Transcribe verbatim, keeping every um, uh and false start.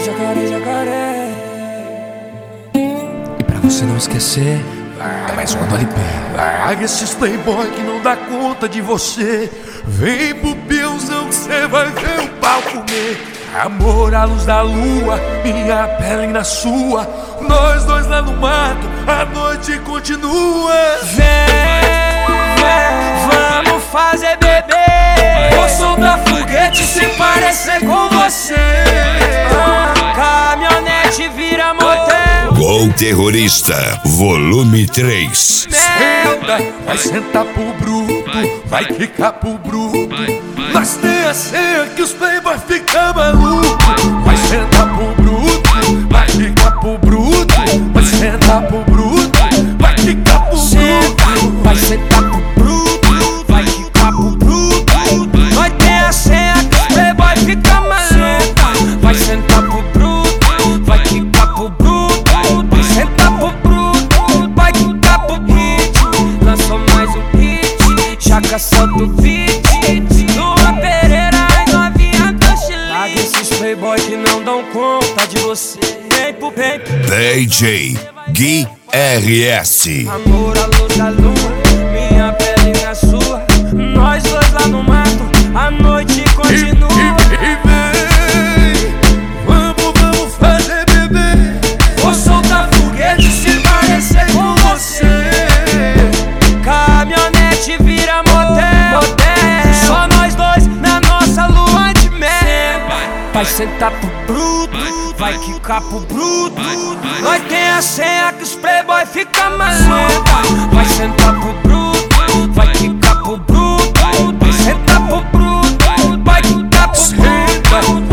jacaré, jacaré. E pra você não esquecer, é mais uma do L P. Larga esses playboy que não dá conta de você. Vem pro peãozão que cê vai ver o pau comer. Amor à luz da lua, minha pele na sua. Nós dois lá no mato, a noite continua. Vem, vem, vamos fazer bebê. Vou soltar foguete se parecer com você. Caminhonete vira motel. Gol Terrorista, volume três. Senta, vai sentar pro bruto, vai quicar pro bruto. Nós tem a senha que os playboy ficam maluco. Vai sentar pro bruto, vai quicar pro bruto. Vai sentar pro bruto, vai quicar pro bruto. Vai sentar pro bruto, vai quicar pro bruto. Nós tem a senha que os playboy ficam maluco. Vai sentar pro bruto, vai quicar pro bruto. Vai sentar pro bruto, vai quicar pro bruto. Lançou mais um hit, Chaka solta o beat. Lua Pereira e novinha do Chile. Larga esses playboy que não dão conta de você. Vem pro bem. D J Gui R S. Amor à luz da lua, minha pele na sua. Nós dois lá no mato, a noite continua. E, e, e vem, vamos, vamos fazer bebê. Vou soltar foguete se parecer com você. Caminhonete vira motel, motel. Só nós dois na nossa lua de mel. Vai sentar pro bruto, vai quicar pro bruto. Nós tem a senha que os playboy fica maluco. Vai sentar pro bruto, vai quicar pro bruto. Vai sentar pro bruto, vai quicar pro bruto.